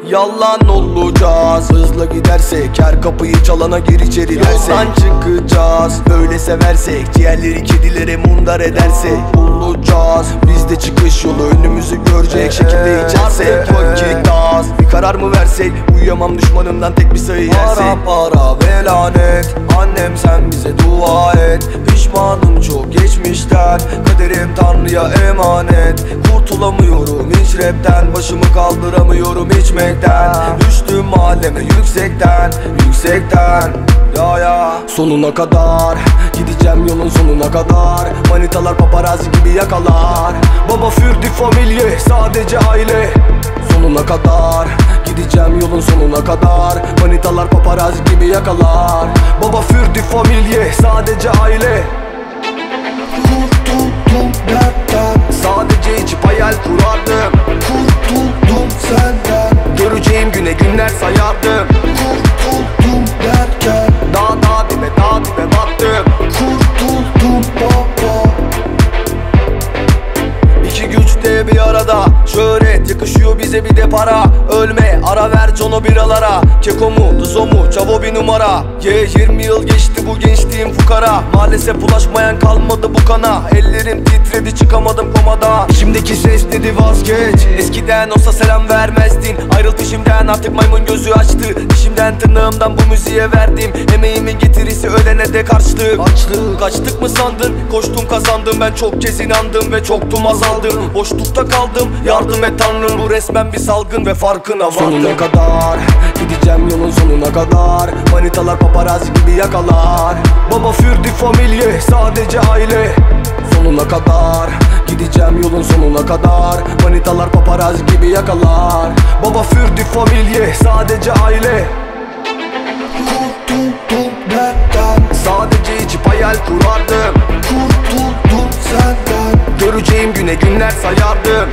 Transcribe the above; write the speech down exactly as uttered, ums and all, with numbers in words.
Yalan olacağız. Hızla gidersek her kapıyı çalana gir içeri dersek yoldan çıkacağız. Böyle seversek ciğerleri kedilere mundar edersek bulacağız. Biz de çıkış yolu önümüzü görecek şekilde içersek vakit az. Bir karar mı versek? Uyuyamam düşmanımdan tek bir sayı yersek. Para para ve lanet. Annem sen bize dua et. Pişmanım çok geçmişten. Kaderim Tanrı'ya emanet. Kurtulamıyorum hiç rapten. Başımı kaldıramıyorum içmekten. Düştüm mahalleme yüksekten. Yüksekten ya ya. Sonuna kadar gideceğim yolun sonuna kadar. Manitalar paparazzi gibi yakalar. Baba für die Familie sadece aile. Sonuna kadar gideceğim yolun sonuna kadar. Manitalar paparazzi gibi yakalar. Baba für die Familie sadece aile. Kurtuldum dertten, Sadece içip hayal kurardım. kurtuldum senden. Göreceğim güne günler sayardım. Kurtuldum derken, Dağ dağ dibe dağ dibe battım. kurtuldum baba. İki güç de bir arada. Şöhret yakışıyor bize bir de para. Ölme ara ver Jono biralara. Keko mu Duzo mu Çavo bir numara. Ye yeah, yirmi yıl geçti bu gençliğim fukara. Maalesef ulaşmayan kalmadı bu kana. Ellerim titredi çıkamadım komadan. İçimdeki ses dedi vazgeç. Eskiden olsa selam vermezdin. Ayrıl peşimden artık maymun gözü açtı. Dişimden tırnağımdan bu müziğe verdim. Emeğimin getirisi ölene de karşılık. Açlık kaçtık mı sandın? Koştum kazandım ben çok kez inandım ve çoktum azaldım. Boşlukta kaldım yardım et Tanrım. Bu resmen bir salgın ve farkına vardım. Sonuna kadar gideceğim yolun sonuna kadar. Manitalar paparazzi gibi yakalar. Baba für die Familie sadece aile. Sonuna kadar gideceğim yolun sonuna kadar. Manitalar paparazzi gibi yakalar. Baba für die Familie sadece aile. Kurtuldum dertten, Sadece içip hayal kurardım. kurtuldum senden. Göreceğim güne günler sayardım.